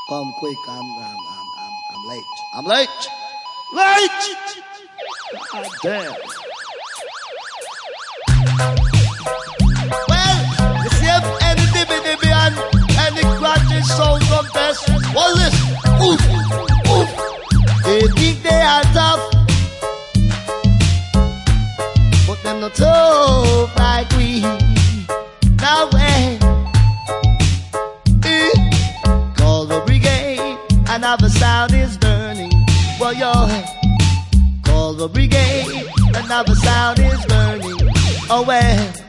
Come quick, I'm late. I'm late. Late! God damn. Well, you see if any dibby and any crotchy sound the best. Well, listen. Oof, oof. They think they are tough, but them not tough like we. Now way. Call the brigade, another sound is burning. Well, yo, call the brigade, another sound is burning. Oh well.